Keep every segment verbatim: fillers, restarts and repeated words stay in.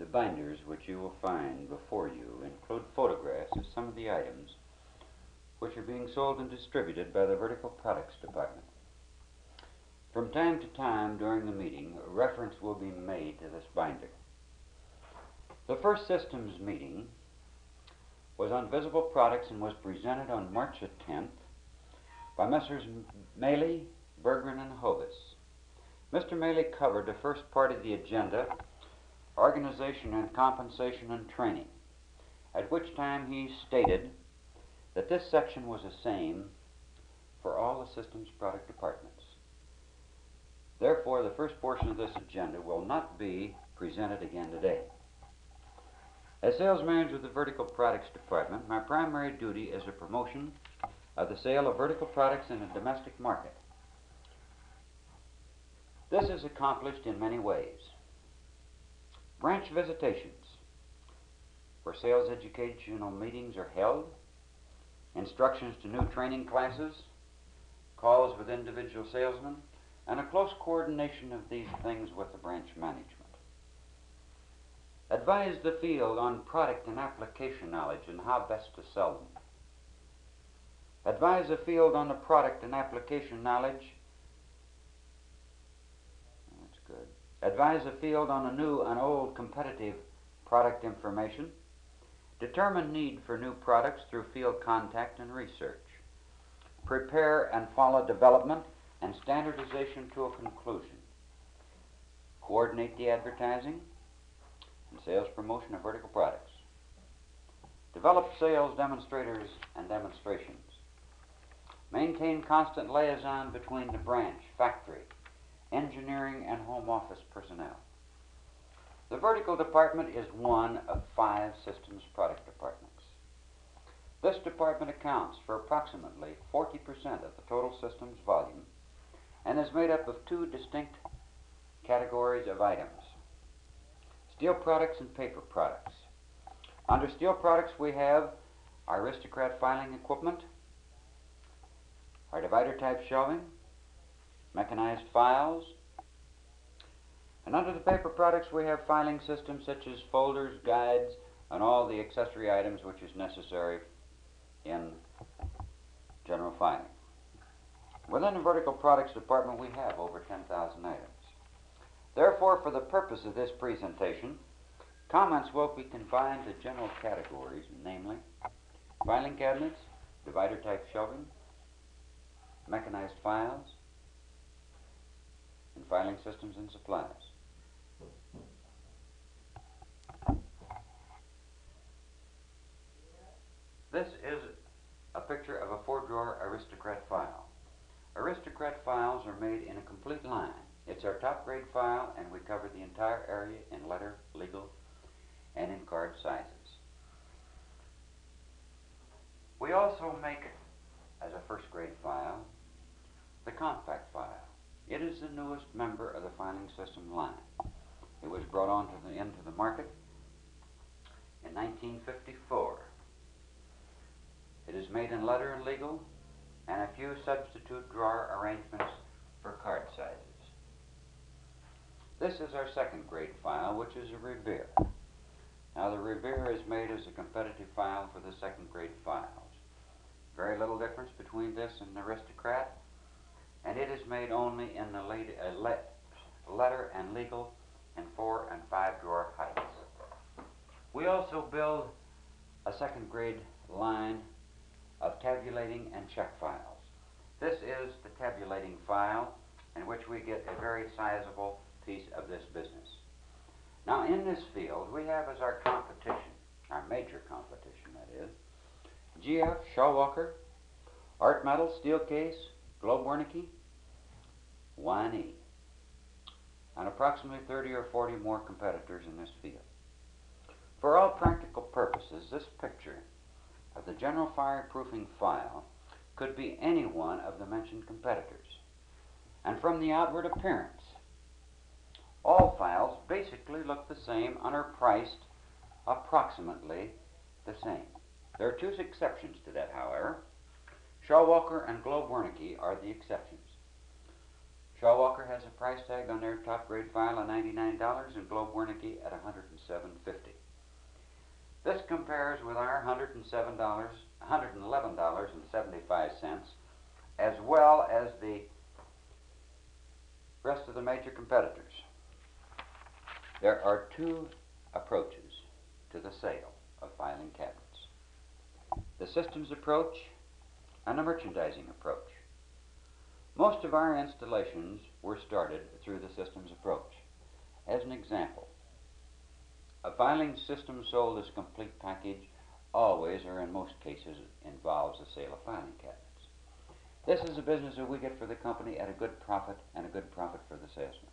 binders which you will find before you include photographs of some of the items which are being sold and distributed by the Vertical Products Department. From time to time during the meeting, a reference will be made to this binder. The first systems meeting was on visible products and was presented on March the tenth by Messrs. Maley, Bergren, and Hovis. Mister Maley covered the first part of the agenda, organization and compensation and training, at which time he stated that this section was the same for all the systems product departments. Therefore, the first portion of this agenda will not be presented again today. As sales manager of the Vertical Products Department, my primary duty is the promotion of the sale of vertical products in the domestic market. This is accomplished in many ways. Branch visitations, where sales educational meetings are held, instructions to new training classes, calls with individual salesmen, and a close coordination of these things with the branch management. Advise the field on product and application knowledge and how best to sell them. Advise the field on the product and application knowledge. That's good. Advise the field on the new and old competitive product information. Determine need for new products through field contact and research. Prepare and follow development and standardization to a conclusion. Coordinate the advertising and sales promotion of vertical products. Develop sales demonstrators and demonstrations. Maintain constant liaison between the branch, factory, engineering, and home office personnel. The vertical department is one of five systems product departments. This department accounts for approximately forty percent of the total systems volume and is made up of two distinct categories of items: steel products and paper products. Under steel products we have our Aristocrat filing equipment, our divider type shelving, mechanized files, and under the paper products we have filing systems such as folders, guides, and all the accessory items which is necessary in general filing. Within the Vertical Products Department we have over ten thousand items. Therefore, for the purpose of this presentation, comments will be confined to general categories, namely filing cabinets, divider type shelving, mechanized files, and filing systems and supplies. This is a picture of a four-drawer Aristocrat file. Aristocrat files are made in a complete line. It's our top-grade file, and we cover the entire area in letter, legal, and in card sizes. We also make, as a first-grade file, the compact file. It is the newest member of the filing system line. It was brought onto the, into the market in nineteen fifty-four. It is made in letter and legal, and a few substitute drawer arrangements for card sizes. This is our second grade file, which is a Revere. Now the Revere is made as a competitive file for the second grade files. Very little difference between this and the Aristocrat, and it is made only in the late, uh, le letter and legal and four and five drawer heights. We also build a second grade line of tabulating and check files. This is the tabulating file in which we get a very sizable piece of this business. Now in this field we have as our competition, our major competition that is, G F, Shawwalker, Art Metal, Steelcase, Globe Wernicke, Y and E, and approximately thirty or forty more competitors in this field. For all practical purposes, this picture of the general fireproofing file could be any one of the mentioned competitors. And from the outward appearance, all files basically look the same and are priced approximately the same. There are two exceptions to that, however. Shawwalker and Globe Wernicke are the exceptions. Shawwalker has a price tag on their top grade file of ninety-nine dollars and Globe Wernicke at one hundred seven fifty. This compares with our one hundred seven dollars, one hundred eleven dollars and seventy-five cents, as well as the rest of the major competitors. There are two approaches to the sale of filing cabinets: the systems approach and the merchandising approach. Most of our installations were started through the systems approach. As an example, a filing system sold as a complete package always, or in most cases, involves the sale of filing cabinets. This is a business that we get for the company at a good profit, and a good profit for the salesman.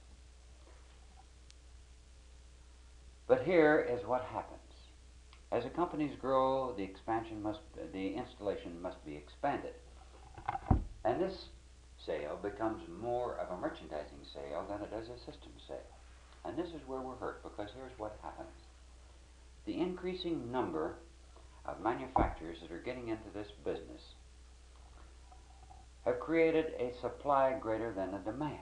But here is what happens. As the companies grow, the expansion must, the installation must be expanded. And this sale becomes more of a merchandising sale than it is a system sale. And this is where we're hurt, because here's what happens. The increasing number of manufacturers that are getting into this business have created a supply greater than a demand.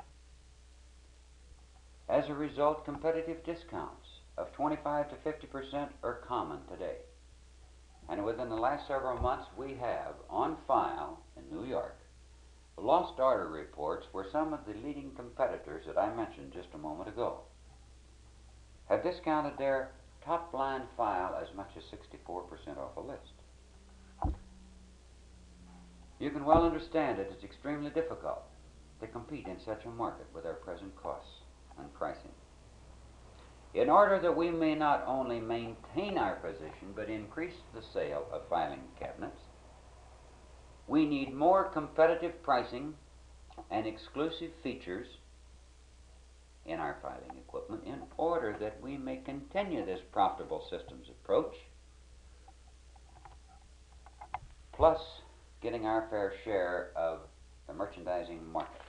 As a result, competitive discounts of twenty-five to fifty percent are common today. And within the last several months, we have on file in New York lost order reports where some of the leading competitors that I mentioned just a moment ago have discounted their top line file as much as sixty-four percent off a list. You can well understand that it's extremely difficult to compete in such a market with our present costs and pricing. In order that we may not only maintain our position but increase the sale of filing cabinets, we need more competitive pricing and exclusive features in our filing equipment in order that we may continue this profitable systems approach, plus getting our fair share of the merchandising market.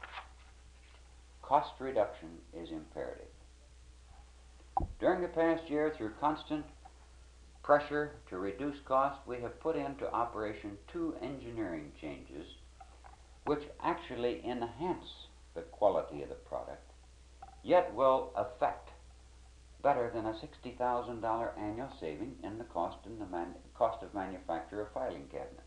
Cost reduction is imperative. During the past year, through constant pressure to reduce cost, we have put into operation two engineering changes which actually enhance the quality of the product, yet will affect better than a sixty thousand dollars annual saving in the cost, in the man, cost of manufacture of filing cabinets.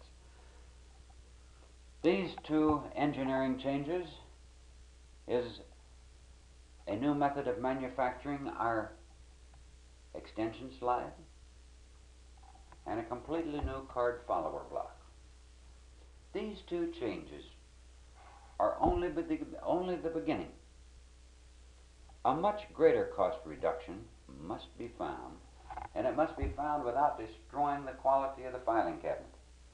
These two engineering changes is a new method of manufacturing our extension slide and a completely new card follower block. These two changes are only the, only the beginning. A much greater cost reduction must be found, and it must be found without destroying the quality of the filing cabinet.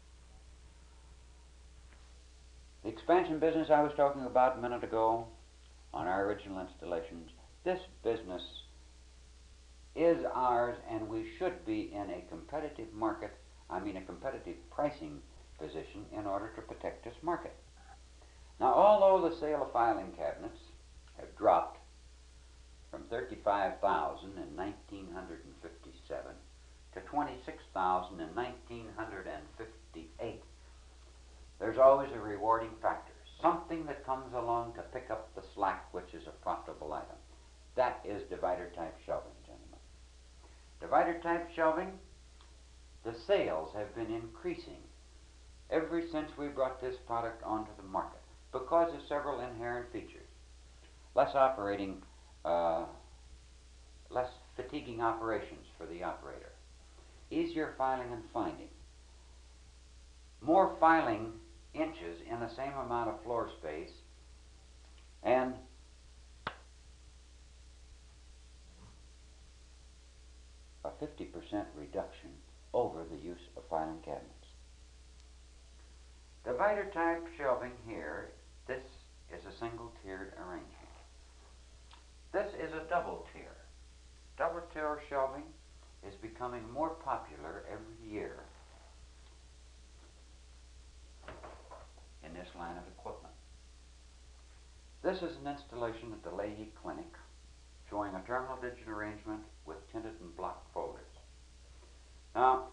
The expansion business I was talking about a minute ago on our original installations, this business is ours, and we should be in a competitive market, I mean a competitive pricing position in order to protect this market. Now, although the sale of filing cabinets have dropped from thirty-five thousand in nineteen fifty-seven to twenty-six thousand in nineteen fifty-eight, there's always a rewarding factor, something that comes along to pick up the slack, which is a profitable item. That is divider type shelving, gentlemen. Divider type shelving, the sales have been increasing ever since we brought this product onto the market because of several inherent features. Less operating, uh, less fatiguing operations for the operator, easier filing and finding, more filing inches in the same amount of floor space, and a fifty percent reduction over the use of filing cabinets. Divider type shelving here, this is a single tiered arrangement. This is a double tier. Double tier shelving is becoming more popular every year in this line of equipment. This is an installation at the Leahy Clinic showing a terminal digit arrangement with tinted and block folders. Now,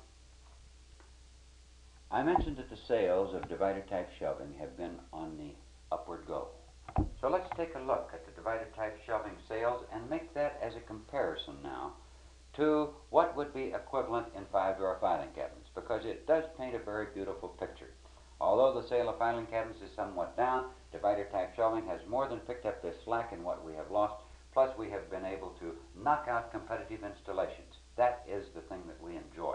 I mentioned that the sales of divider type shelving have been on the upward go. So let's take a look at the divider type shelving sales and make that as a comparison now to what would be equivalent in five-drawer filing cabinets, because it does paint a very beautiful picture. Although the sale of filing cabinets is somewhat down, divider type shelving has more than picked up the slack in what we have lost, plus we have been able to knock out competitive installations. That is the thing that we enjoy.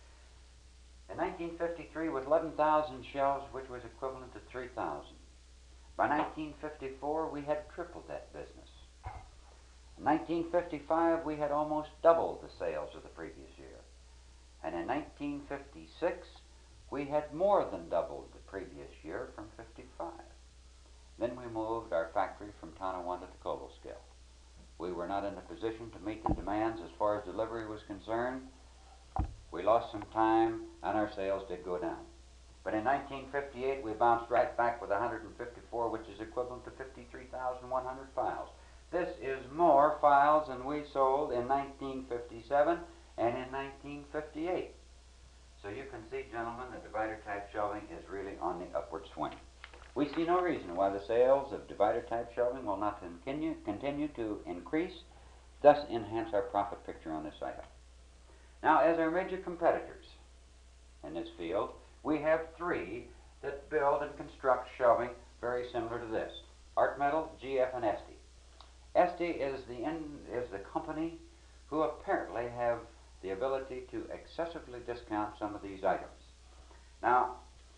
In nineteen fifty-three, with eleven thousand shelves, which was equivalent to three thousand. By nineteen fifty-four, we had tripled that business. In nineteen fifty-five, we had almost doubled the sales of the previous year. And in nineteen fifty-six, we had more than doubled the previous year from fifty-five. Then we moved our factory from Tonawanda to Cobleskill. We were not in a position to meet the demands as far as delivery was concerned. We lost some time and our sales did go down. But in nineteen fifty-eight, we bounced right back with one hundred fifty-four, which is equivalent to fifty-three thousand one hundred files. This is more files than we sold in nineteen fifty-seven and in nineteen fifty-eight. So you can see, gentlemen, the divider type shelving is really on the upward swing. We see no reason why the sales of divider type shelving will not continue, continue to increase, thus enhance our profit picture on this item. Now, as our major competitors in this field, we have three that build and construct shelving very similar to this: Art Metal, G F, and Esty. Esty is the, in, is the company who apparently have the ability to excessively discount some of these items. Now,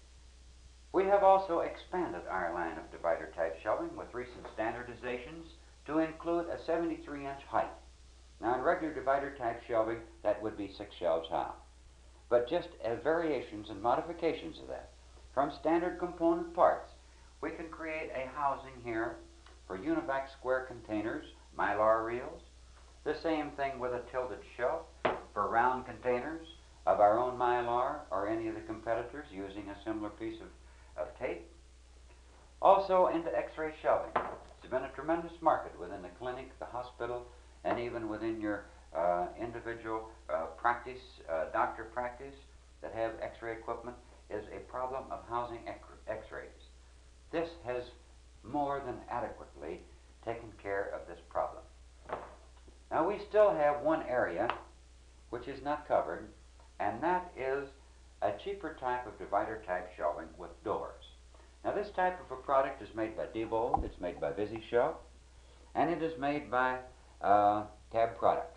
we have also expanded our line of divider type shelving with recent standardizations to include a seventy-three inch height. Now, in regular divider type shelving, that would be six shelves high. But just as variations and modifications of that, from standard component parts, we can create a housing here for Univac square containers, Mylar reels. The same thing with a tilted shelf for round containers of our own Mylar or any of the competitors using a similar piece of, of tape. Also into X-ray shelving. It's been a tremendous market within the clinic, the hospital, and even within your uh, individual uh, practice, uh, doctor practice that have X-ray equipment, is a problem of housing X-rays. This has more than adequately taken care of this problem. Now, we still have one area which is not covered, and that is a cheaper type of divider type shelving with doors. Now, this type of a product is made by Diebold, it's made by VisiShelf, and it is made by uh, Tab Products.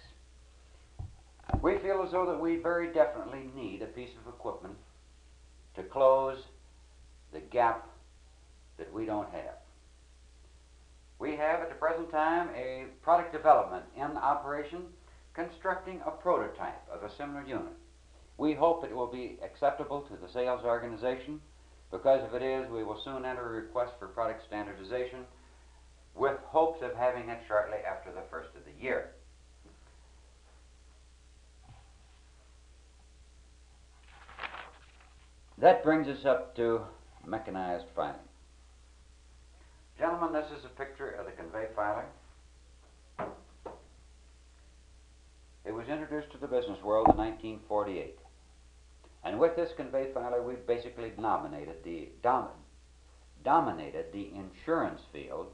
We feel as though that we very definitely need a piece of equipment to close the gap that we don't have. We have at the present time a product development in operation constructing a prototype of a similar unit. We hope it will be acceptable to the sales organization, because if it is, we will soon enter a request for product standardization with hopes of having it shortly after the first of the year. That brings us up to mechanized filing. Gentlemen, this is a picture of the convey filer. It was introduced to the business world in nineteen forty-eight. And with this convey filer, we basically dominated the, dom dominated the insurance field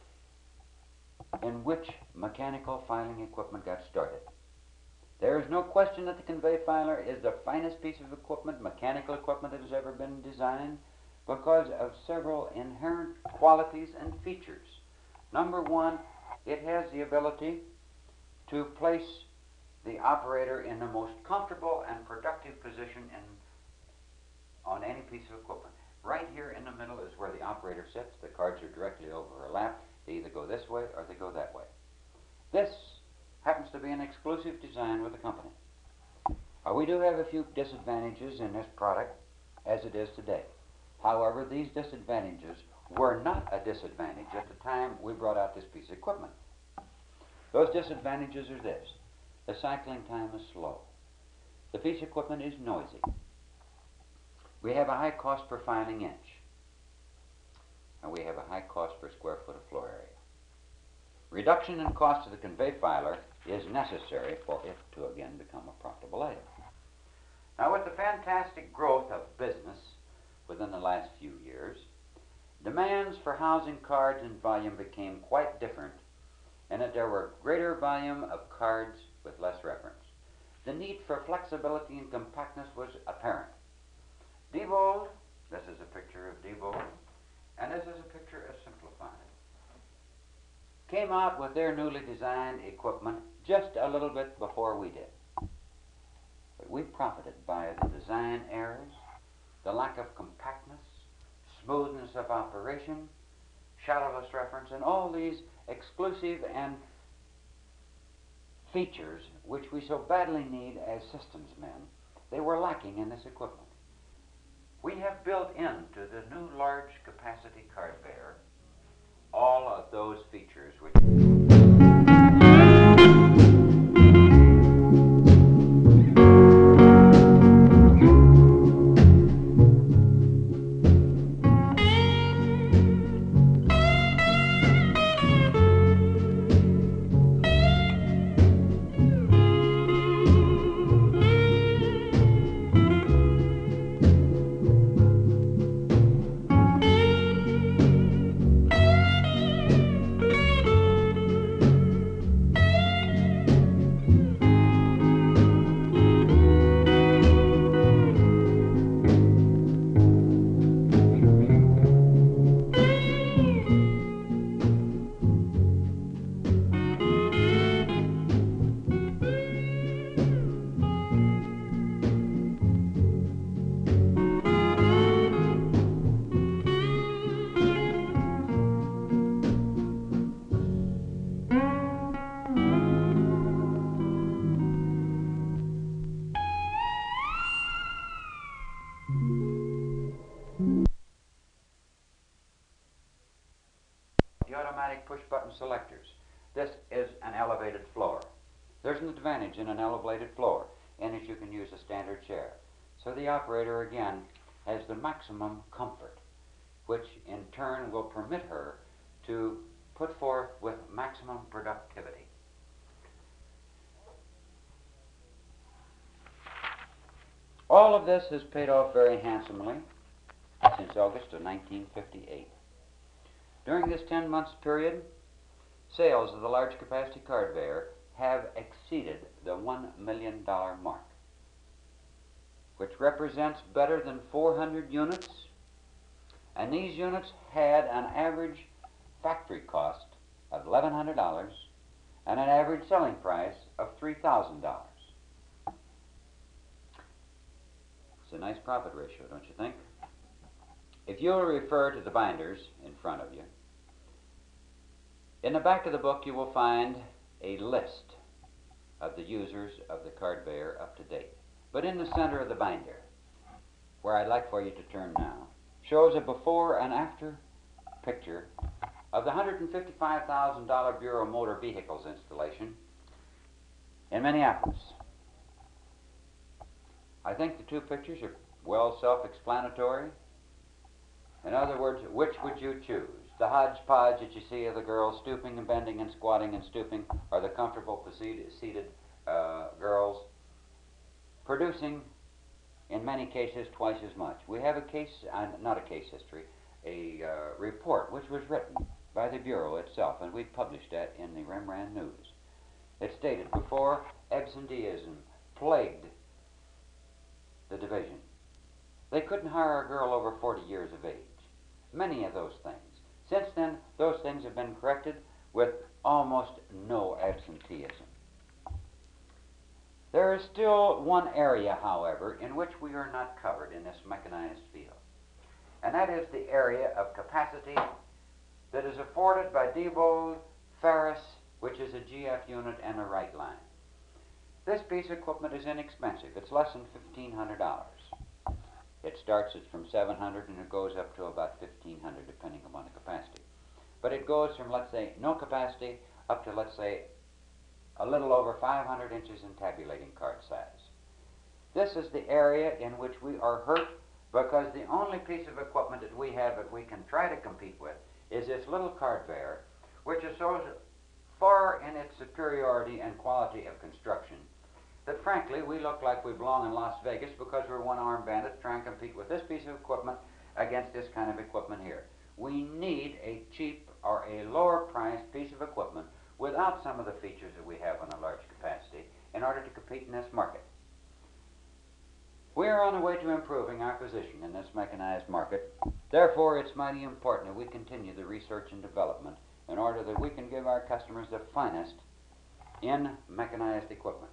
in which mechanical filing equipment got started. There is no question that the convey filer is the finest piece of equipment, mechanical equipment, that has ever been designed, because of several inherent qualities and features. Number one, it has the ability to place the operator in the most comfortable and productive position in, on any piece of equipment. Right here in the middle is where the operator sits. The cards are directly over her lap. They either go this way or they go that way. This happens to be an exclusive design with the company. Uh, we do have a few disadvantages in this product as it is today. However, these disadvantages were not a disadvantage at the time we brought out this piece of equipment. Those disadvantages are this: the cycling time is slow. The piece of equipment is noisy. We have a high cost per filing inch. And we have a high cost per square foot of floor area. Reduction in cost of the convey filer is necessary for it to again become a profitable item. Now, with the fantastic growth of business within the last few years, Demands for housing cards and volume became quite different, in that there were greater volume of cards with less reference. The need for flexibility and compactness was apparent. Diebold, this is a picture of Diebold, and this is a picture of Simplify, came out with their newly designed equipment just a little bit before we did. But we profited by the design errors, the lack of compactness, smoothness of operation, shadowless reference, and all these exclusive and features which we so badly need as systems men. They were lacking in this equipment. We have built into the new large capacity card bearer all of those features which automatic push-button selectors. This is an elevated floor. There's an advantage in an elevated floor, in that you can use a standard chair. So the operator, again, has the maximum comfort, which in turn will permit her to put forth with maximum productivity. All of this has paid off very handsomely since August of nineteen fifty-eight. During this ten months period, sales of the large capacity card bearer have exceeded the one million dollar mark, which represents better than four hundred units, and these units had an average factory cost of eleven hundred dollars and an average selling price of three thousand dollars. It's a nice profit ratio, don't you think? If you'll refer to the binders in front of you, in the back of the book you will find a list of the users of the card bearer up to date. But in the center of the binder, where I'd like for you to turn now, shows a before and after picture of the one hundred fifty-five thousand dollar Bureau Motor Vehicles installation in Minneapolis. I think the two pictures are well self-explanatory. In other words, which would you choose? The hodgepodge that you see of the girls stooping and bending and squatting and stooping, or the comfortable seated uh, girls producing, in many cases, twice as much. We have a case, uh, not a case history, a uh, report which was written by the Bureau itself, and we published that in the Rembrandt News. It stated, before absenteeism plagued the division, they couldn't hire a girl over forty years of age. Many of those things. Since then, those things have been corrected with almost no absenteeism. There is still one area, however, in which we are not covered in this mechanized field, and that is the area of capacity that is afforded by Diebold, Ferris, which is a G F unit, and a Wright line. This piece of equipment is inexpensive. It's less than fifteen hundred dollars. It starts at from seven hundred dollars and it goes up to about fifteen hundred dollars depending upon the capacity. But it goes from, let's say, no capacity up to, let's say, a little over five hundred inches in tabulating card size. This is the area in which we are hurt because the only piece of equipment that we have that we can try to compete with is this little card bearer, which is so far in its superiority and quality of construction that frankly we look like we belong in Las Vegas because we're one-armed bandits trying to compete with this piece of equipment against this kind of equipment here. we need a cheap or a lower priced piece of equipment without some of the features that we have on a large capacity in order to compete in this market. We are on the way to improving our position in this mechanized market. Therefore, it's mighty important that we continue the research and development in order that we can give our customers the finest in mechanized equipment.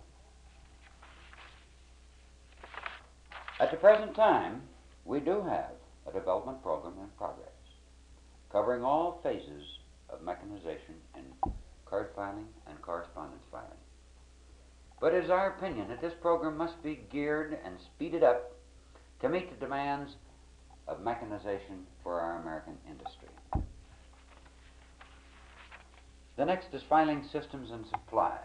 At the present time, we do have a development program in progress covering all phases of mechanization in card filing and correspondence filing. But it is our opinion that this program must be geared and speeded up to meet the demands of mechanization for our American industry. The next is filing systems and supplies.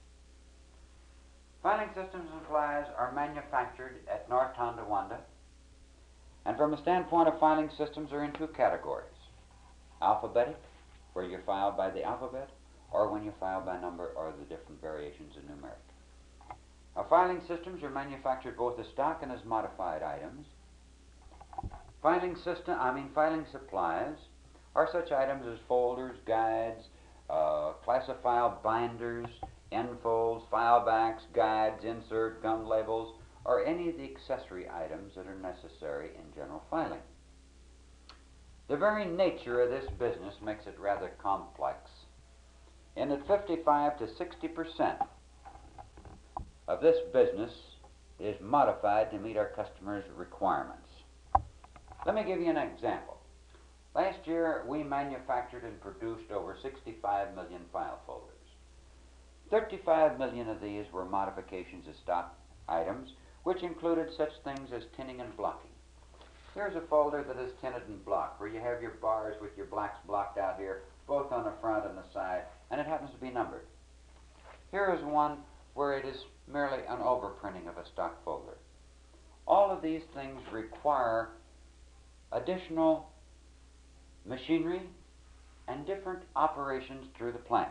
Filing systems and supplies are manufactured at North Tonawanda, and from a standpoint of filing systems are in two categories. Alphabetic, where you file by the alphabet, or when you file by number or the different variations of numeric. Now, filing systems are manufactured both as stock and as modified items. Filing system, I mean filing supplies are such items as folders, guides, uh, classified binders, enfolds, file backs, guides, insert, gum labels, or any of the accessory items that are necessary in general filing. The very nature of this business makes it rather complex, in that fifty-five to sixty percent of this business is modified to meet our customers' requirements. Let me give you an example. Last year, we manufactured and produced over sixty-five million file folders. thirty-five million of these were modifications of stock items, which included such things as tinning and blocking. Here's a folder that is tinted and blocked, where you have your bars with your blacks blocked out here, both on the front and the side, and it happens to be numbered. Here is one where it is merely an overprinting of a stock folder. All of these things require additional machinery and different operations through the plant.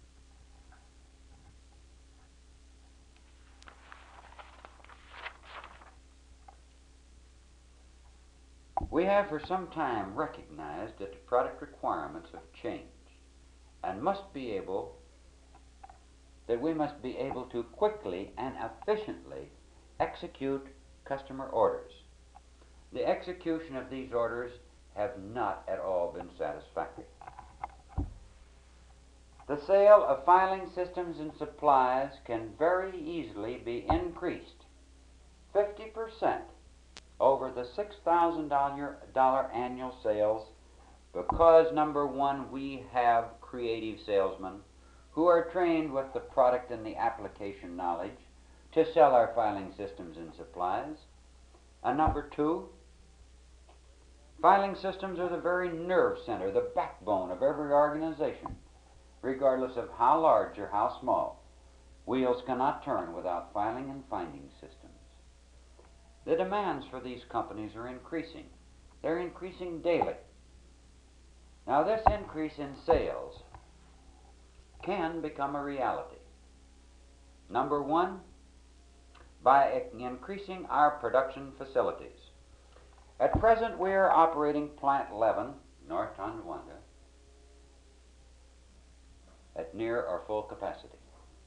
We have for some time recognized that the product requirements have changed and must be able, that we must be able to quickly and efficiently execute customer orders. The execution of these orders have not at all been satisfactory. The sale of filing systems and supplies can very easily be increased fifty percent over the six thousand dollars annual sales because, number one, we have creative salesmen who are trained with the product and the application knowledge to sell our filing systems and supplies. And number two, filing systems are the very nerve center, the backbone of every organization, regardless of how large or how small. Wheels cannot turn without filing and finding systems. The demands for these companies are increasing. They're increasing daily. Now, this increase in sales can become a reality. Number one, by increasing our production facilities. At present, we are operating Plant eleven, North Tonawanda, at near or full capacity.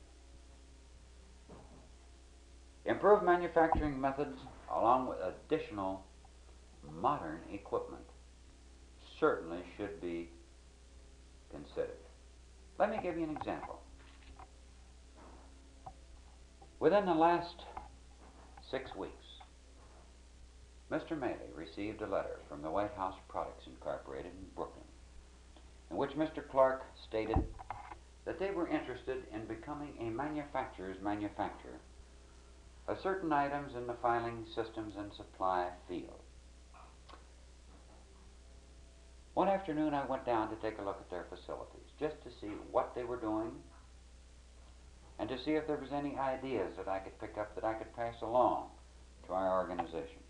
Improved manufacturing methods, along with additional modern equipment, certainly should be considered. Let me give you an example. Within the last six weeks, Mister Maley received a letter from the White House Products Incorporated in Brooklyn, in which Mister Clark stated that they were interested in becoming a manufacturer's manufacturer of certain items in the filing systems and supply field. One afternoon, I went down to take a look at their facilities, just to see what they were doing and to see if there was any ideas that I could pick up that I could pass along to our organization.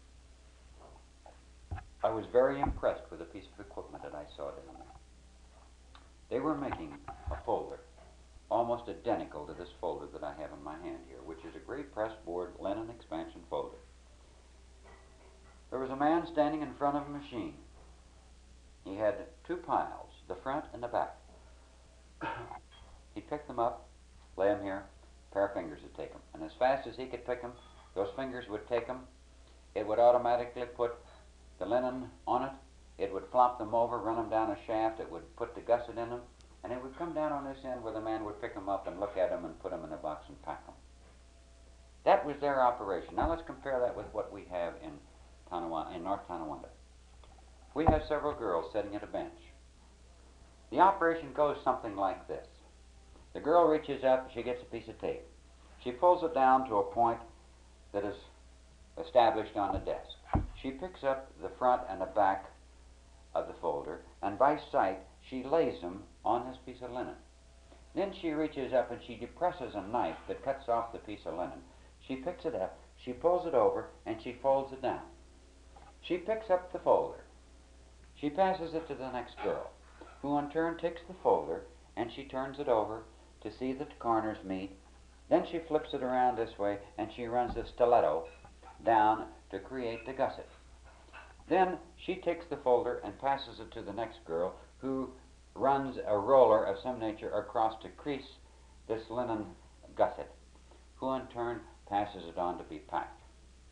I was very impressed with a piece of equipment that I saw down there. They were making a folder almost identical to this folder that I have in my hand here, which is a gray press board linen expansion folder. There was a man standing in front of a machine. he had two piles, the front and the back. He'd pick them up, lay them here, a pair of fingers would take them. And as fast as he could pick them, those fingers would take them. It would automatically put the linen on it. It would flop them over, run them down a shaft. It would put the gusset in them. And it would come down on this end where the man would pick them up and look at them and put them in a box and pack them. That was their operation. Now let's compare that with what we have in, Tonawanda, in North Tonawanda. We have several girls sitting at a bench. The operation goes something like this. The girl reaches up, she gets a piece of tape. She pulls it down to a point that is established on the desk. She picks up the front and the back of the folder, and by sight she lays them on this piece of linen. Then she reaches up and she depresses a knife that cuts off the piece of linen. She picks it up, she pulls it over, and she folds it down. She picks up the folder. She passes it to the next girl, who in turn takes the folder and she turns it over to see that the corners meet. Then she flips it around this way and she runs the stiletto down to create the gusset. Then she takes the folder and passes it to the next girl, who runs a roller of some nature across to crease this linen gusset, who in turn passes it on to be packed.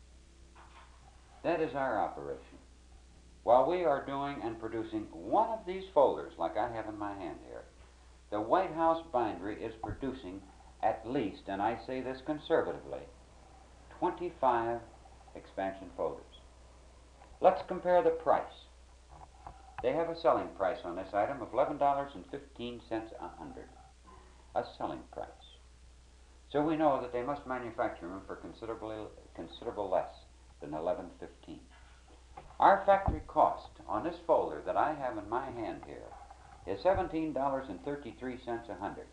That is our operation. While we are doing and producing one of these folders, like I have in my hand here, the White House Bindery is producing at least, and I say this conservatively, twenty-five expansion folders. Let's compare the price. They have a selling price on this item of eleven dollars and fifteen cents a hundred. A selling price. So we know that they must manufacture them for considerably considerable less than eleven fifteen. Our factory cost on this folder that I have in my hand here is seventeen dollars and thirty-three cents a hundred.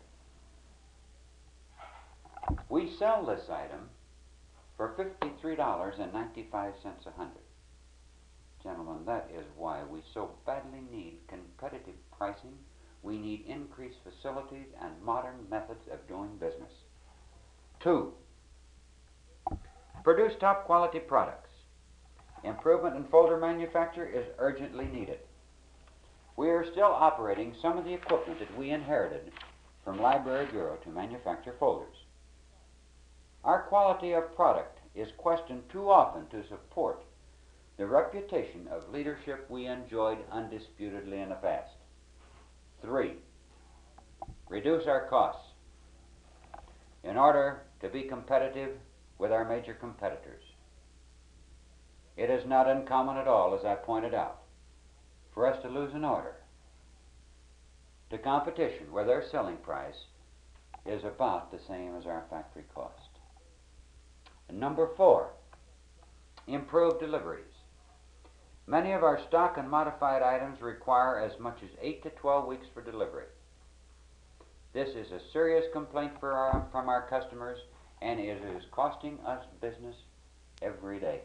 We sell this item for fifty-three dollars and ninety-five cents a hundred. Gentlemen, that is why we so badly need competitive pricing. We need increased facilities and modern methods of doing business. Two, produce top quality products. Improvement in folder manufacture is urgently needed. We are still operating some of the equipment that we inherited from Library Bureau to manufacture folders. Our quality of product is questioned too often to support the reputation of leadership we enjoyed undisputedly in the past. Three, reduce our costs in order to be competitive with our major competitors. It is not uncommon at all, as I pointed out, for us to lose an order to competition where their selling price is about the same as our factory cost. And number four, improve deliveries. Many of our stock and modified items require as much as eight to twelve weeks for delivery. This is a serious complaint for our, from our customers, and it is costing us business every day.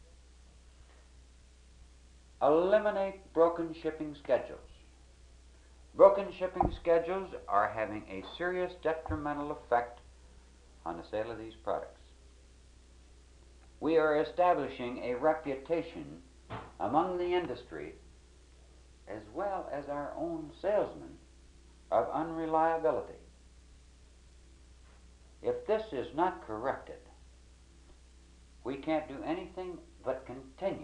Eliminate broken shipping schedules. Broken shipping schedules are having a serious detrimental effect on the sale of these products. We are establishing a reputation among the industry, as well as our own salesmen, of unreliability. If this is not corrected, we can't do anything but continue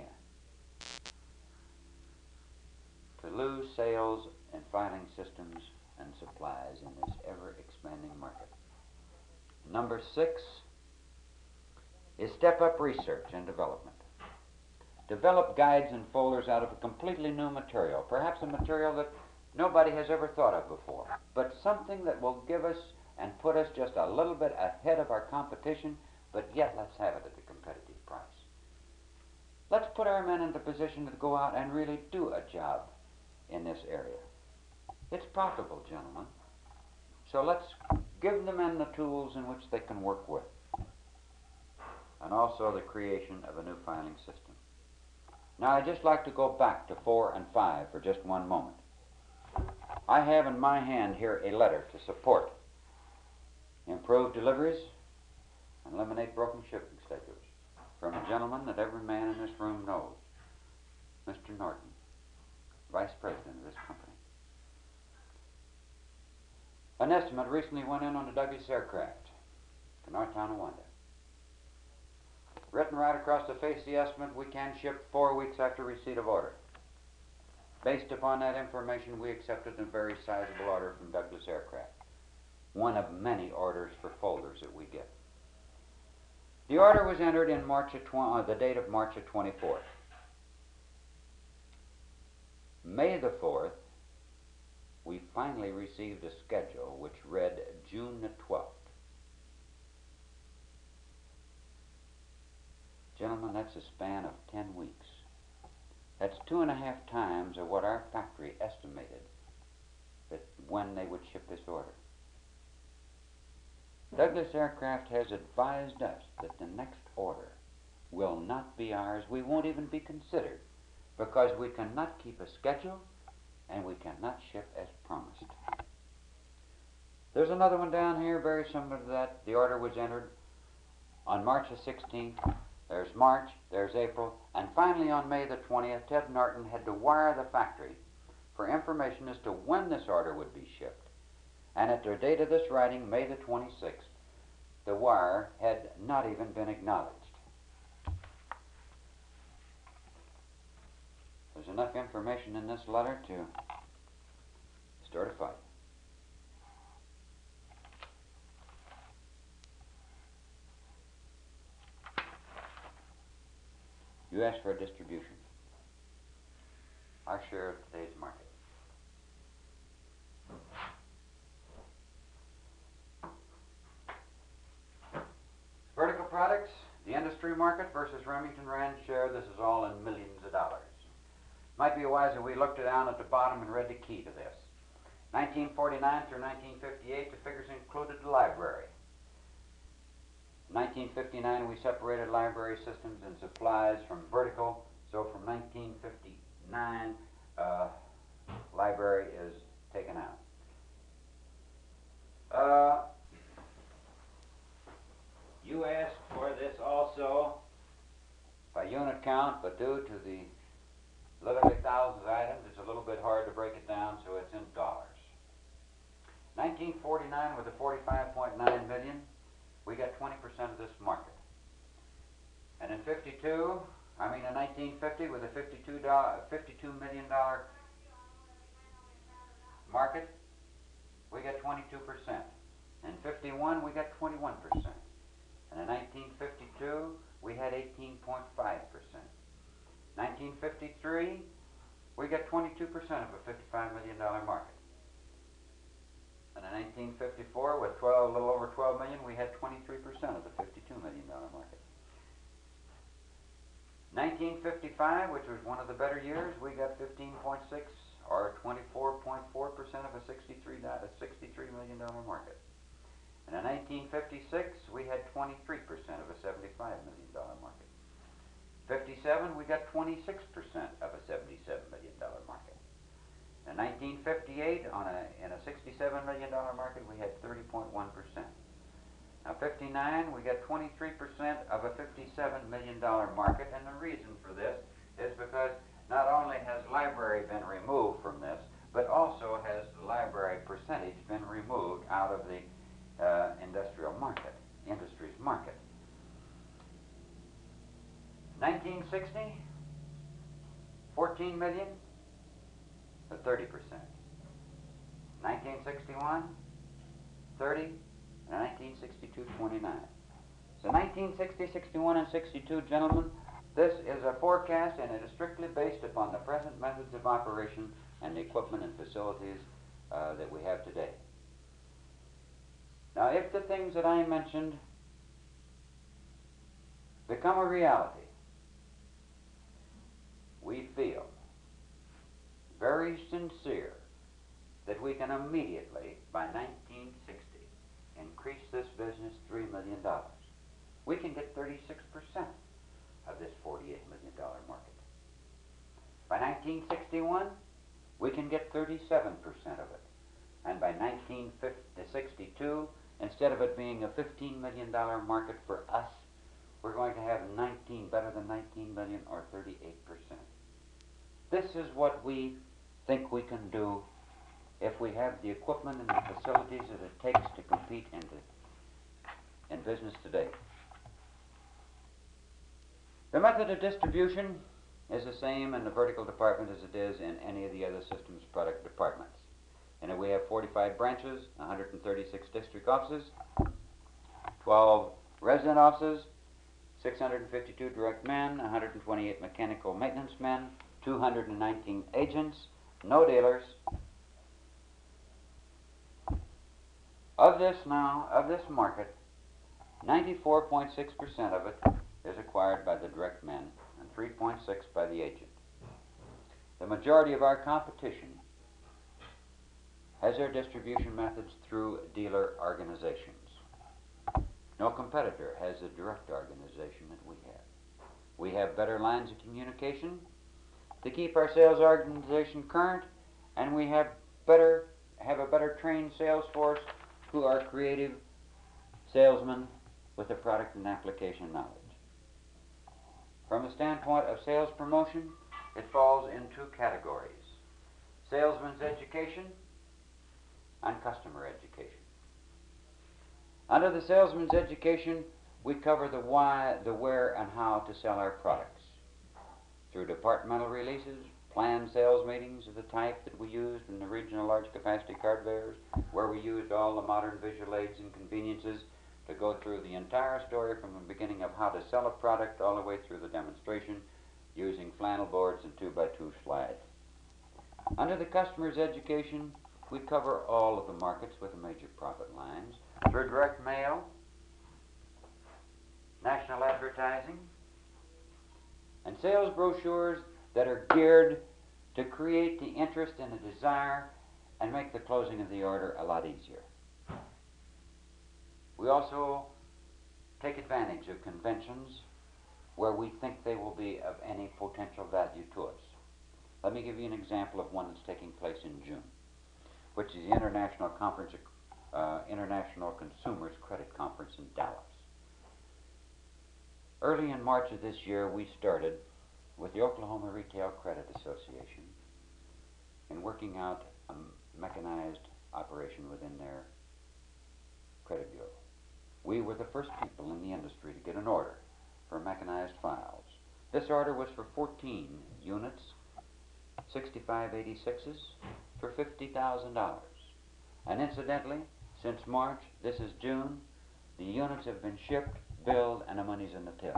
to lose sales and filing systems and supplies in this ever-expanding market. Number six is step up research and development. Develop guides and folders out of a completely new material, perhaps a material that nobody has ever thought of before, but something that will give us and put us just a little bit ahead of our competition, but yet let's have it at a competitive price. Let's put our men in the position to go out and really do a job in this area. It's profitable, gentlemen. So let's give the men the tools in which they can work with, and also the creation of a new filing system. Now, I'd just like to go back to four and five for just one moment. I have in my hand here a letter to support improve deliveries and eliminate broken shipping schedules from a gentleman that every man in this room knows, Mister Norton, Vice President. An estimate recently went in on the Douglas aircraft to North Tonawanda. Written right across the face of the estimate, we can ship four weeks after receipt of order. Based upon that information, we accepted a very sizable order from Douglas Aircraft, one of many orders for folders that we get. The order was entered in March of tw uh, the date of March of twenty-fourth. May the fourth, we finally received a schedule which read June the twelfth. Gentlemen, that's a span of ten weeks. That's two and a half times of what our factory estimated that when they would ship this order. Douglas Aircraft has advised us that the next order will not be ours. We won't even be considered because we cannot keep a schedule and we cannot ship as promised. There's another one down here very similar to that. The order was entered on March the sixteenth. There's March, there's April, and finally on May the twentieth, Ted Norton had to wire the factory for information as to when this order would be shipped. And at the date of this writing, May the twenty-sixth, the wire had not even been acknowledged. There's enough information in this letter to start a fight. You asked for a distribution. Our share of today's market. Vertical products, the industry market versus Remington Rand's share, this is all in millions of dollars. Might be wise if we looked down at the bottom and read the key to this. nineteen forty-nine through nineteen fifty-eight, the figures included the library. nineteen fifty-nine, we separated library systems and supplies from vertical, so from nineteen fifty-nine, uh, library is taken out. Uh, you asked for this also by unit count, but due to the literally thousands of items, it's a little bit hard to break it down, so it's in dollars. nineteen forty-nine with the forty-five point nine million, we got twenty percent of this market. And in fifty-two, I mean in nineteen fifty, with a fifty-two million dollar market, we got twenty-two percent. In fifty-one, we got twenty-one percent. And in nineteen fifty-two, we had eighteen point five percent. nineteen fifty-three, we got twenty-two percent of a fifty-five million dollar market. And in nineteen fifty-four, with twelve, a little over twelve million, we had twenty-three percent of the fifty-two million dollar market. nineteen fifty-five, which was one of the better years, we got fifteen point six or twenty-four point four percent of a sixty-three million dollar market. And in nineteen fifty-six, we had twenty-three percent of a seventy-five million dollar market. fifty-seven, we got twenty-six percent of a seventy-seven million dollar market. In nineteen fifty-eight, on a, in a sixty-seven million dollar market, we had thirty point one percent. Now fifty-nine, we got twenty-three percent of a fifty-seven million dollar market, and the reason for this is because not only has library been removed from this, but also has the library percentage been removed out of the uh, industrial market, industry's market. nineteen sixty, fourteen million, or thirty percent. nineteen sixty-one, thirty, and nineteen sixty-two, twenty-nine. So nineteen sixty, sixty-one, and sixty-two, gentlemen, this is a forecast, and it is strictly based upon the present methods of operation and the equipment and facilities uh, that we have today. Now, if the things that I mentioned become a reality, we feel very sincere that we can immediately, by nineteen sixty, increase this business three million dollars. We can get thirty-six percent of this forty-eight million dollar market. By nineteen sixty-one, we can get thirty-seven percent of it. And by nineteen sixty-two, instead of it being a fifteen million dollar market for us, we're going to have nineteen, better than nineteen million, or thirty-eight percent. This is what we think we can do if we have the equipment and the facilities that it takes to compete in, the, in business today. The method of distribution is the same in the vertical department as it is in any of the other systems product departments. And we have forty-five branches, one hundred thirty-six district offices, twelve resident offices, six hundred fifty-two direct men, one hundred twenty-eight mechanical maintenance men, two hundred nineteen agents, no dealers. Of this now, of this market, ninety-four point six percent of it is acquired by the direct men and three point six by the agent. The majority of our competition has their distribution methods through dealer organizations. No competitor has a direct organization that we have. We have better lines of communication to keep our sales organization current, and we have better have a better trained sales force who are creative salesmen with the product and application knowledge. From the standpoint of sales promotion, it falls in two categories: salesman's education and customer education. Under the salesman's education, we cover the why, the where, and how to sell our products through departmental releases, planned sales meetings of the type that we used in the regional large capacity card bearers, where we used all the modern visual aids and conveniences to go through the entire story from the beginning of how to sell a product all the way through the demonstration using flannel boards and two by two slides. Under the customer's education, we cover all of the markets with the major profit lines through direct mail, national advertising, and sales brochures that are geared to create the interest and the desire and make the closing of the order a lot easier. We also take advantage of conventions where we think they will be of any potential value to us. Let me give you an example of one that's taking place in June, which is the International Conference, uh, International Consumers Credit Conference in Dallas. Early in March of this year, we started with the Oklahoma Retail Credit Association in working out a mechanized operation within their credit bureau. We were the first people in the industry to get an order for mechanized files. This order was for fourteen units, sixty-five eighty-sixes, for fifty thousand dollars. And incidentally, since March, this is June, the units have been shipped, billed, and the money's in the till.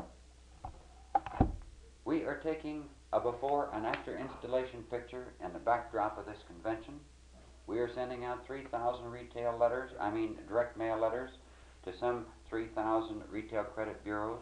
We are taking a before and after installation picture in the backdrop of this convention. We are sending out three thousand retail letters, I mean direct mail letters, to some three thousand retail credit bureaus.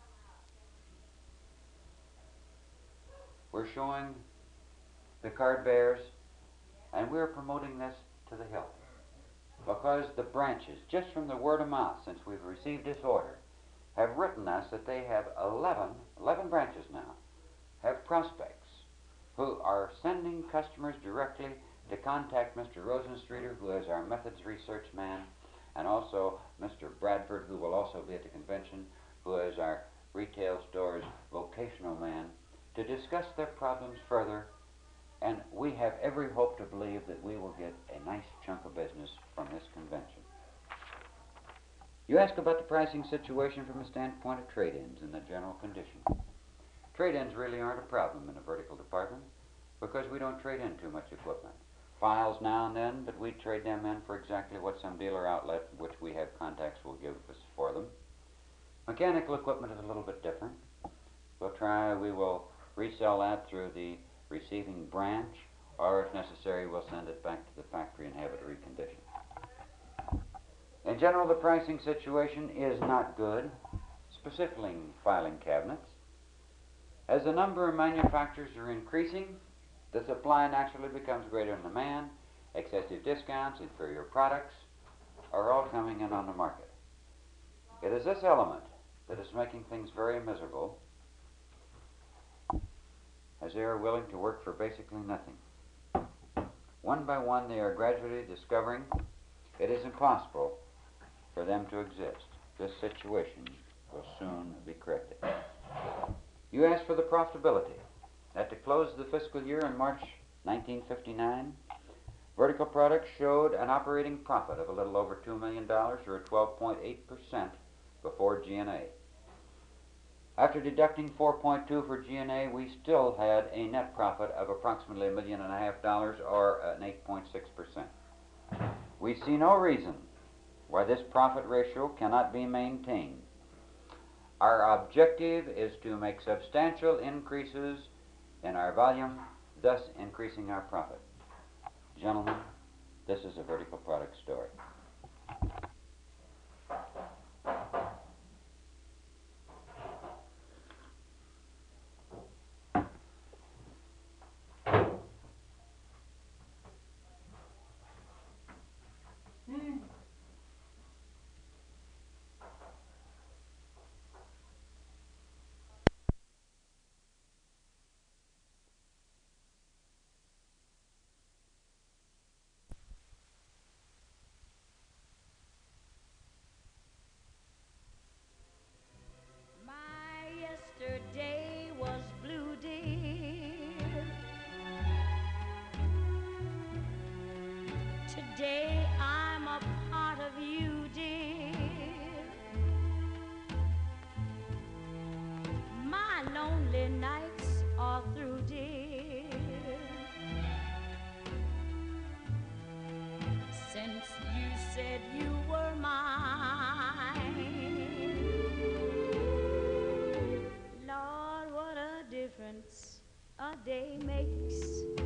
We're showing the card bearers, and we're promoting this to the hilt, because the branches, just from the word of mouth since we've received this order, have written us that they have eleven, eleven branches now, have prospects who are sending customers directly to contact Mister Rosenstreeter, who is our methods research man, and also Mister Bradford, who will also be at the convention, who is our retail store's vocational man, to discuss their problems further. And we have every hope to believe that we will get a nice chunk of business from this convention. You ask about the pricing situation from the standpoint of trade-ins and the general condition. Trade-ins really aren't a problem in the vertical department because we don't trade in too much equipment. Files now and then, but we trade them in for exactly what some dealer outlet, which we have contacts, will give us for them. Mechanical equipment is a little bit different. We'll try, we will resell that through the receiving branch, or if necessary, we'll send it back to the factory and have it reconditioned. In general, the pricing situation is not good, specifically in filing cabinets. As the number of manufacturers are increasing, the supply naturally becomes greater in demand. Excessive discounts, inferior products are all coming in on the market. It is this element that is making things very miserable, as they are willing to work for basically nothing. One by one, they are gradually discovering it is impossible for them to exist. This situation will soon be corrected. You asked for the profitability. At the close of the fiscal year in March nineteen fifty-nine, Vertical Products showed an operating profit of a little over two million dollars, or twelve point eight percent before G and A. After deducting four point two for G and A, we still had a net profit of approximately a million and a half dollars, or an eight point six percent. We see no reason why this profit ratio cannot be maintained. Our objective is to make substantial increases in our volume, thus increasing our profit. Gentlemen, this is a Vertical Product story. Yesterday was blue, dear. Today I'm a part of you, dear. My lonely nights are through, dear. Since you said you were mine, Lord, what a difference a day makes.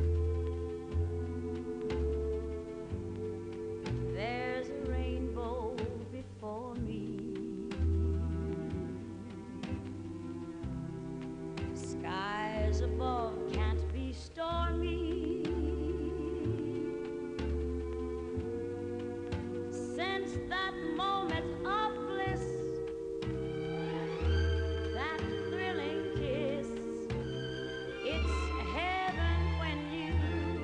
There's a rainbow before me. Skies above can't be stormy. Since that moment of bliss, that thrilling kiss, it's heaven when you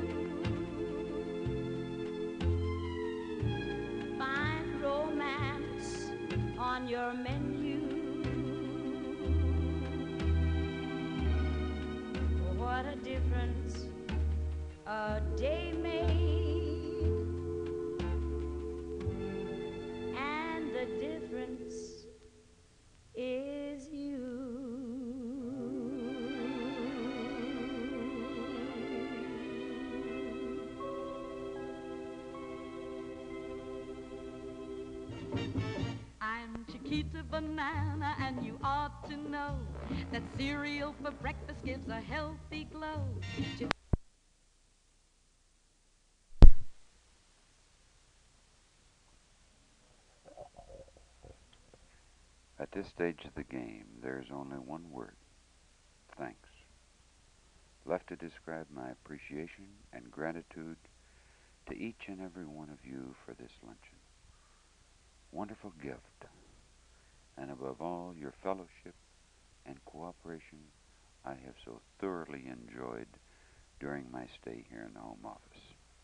find romance on your menu. What a difference a day made, and the difference is you. I'm Chiquita Banana, and you ought to know that cereal for breakfast gives a healthy glow. Ch- At this stage of the game, there's only one word: thanks, left to describe my appreciation and gratitude to each and every one of you for this luncheon. Wonderful gift, and above all, your fellowship and cooperation I have so thoroughly enjoyed during my stay here in the Home Office.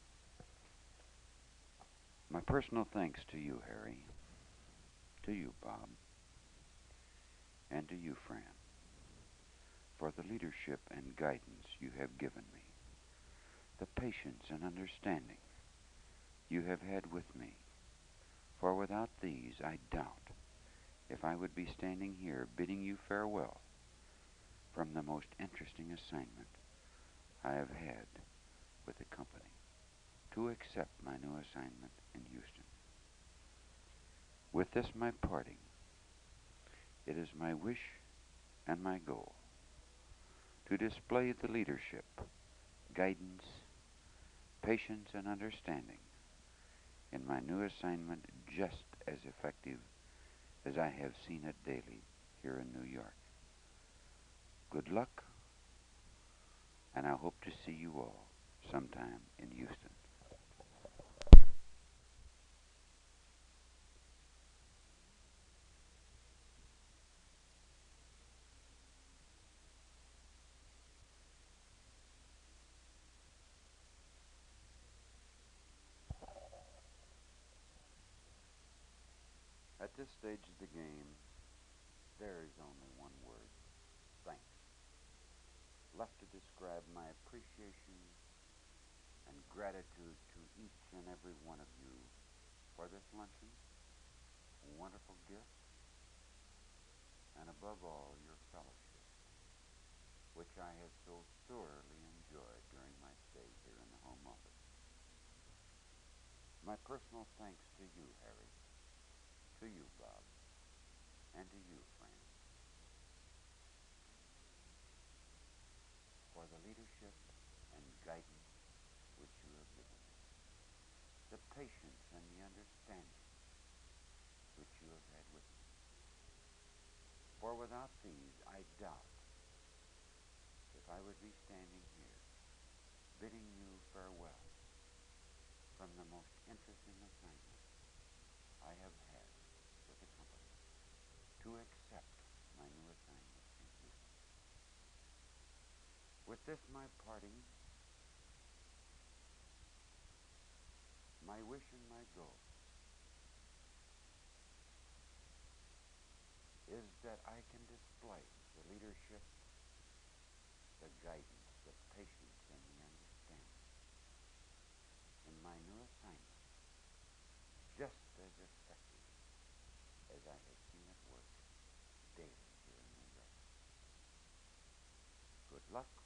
My personal thanks to you, Harry, to you, Bob, and to you, Fran, for the leadership and guidance you have given me, the patience and understanding you have had with me, for without these I doubt if I would be standing here bidding you farewell from the most interesting assignment I have had with the company, to accept my new assignment in Houston. With this my parting, it is my wish and my goal to display the leadership, guidance, patience, and understanding in my new assignment just as effective as I have seen it daily here in New York. Good luck, and I hope to see you all sometime in Houston. At this stage of the game, there is only one word: thanks, left to describe my appreciation and gratitude to each and every one of you for this luncheon, wonderful gift, and above all, your fellowship, which I have so thoroughly enjoyed during my stay here in the home office. My personal thanks to you, Harry, to you, Bob, and to you, Fran, for the leadership and guidance which you have given me, the patience and the understanding which you have had with me. For without these, I doubt if I would be standing here bidding you farewell from the most interesting assignment I have had with the company, to accept my new assignment in Houston. With this, my parting, my wish and my goal is that I can display the leadership, the guidance, the patience, and the understanding in my new assignment just as effective as I have seen it work daily here in New York. Good luck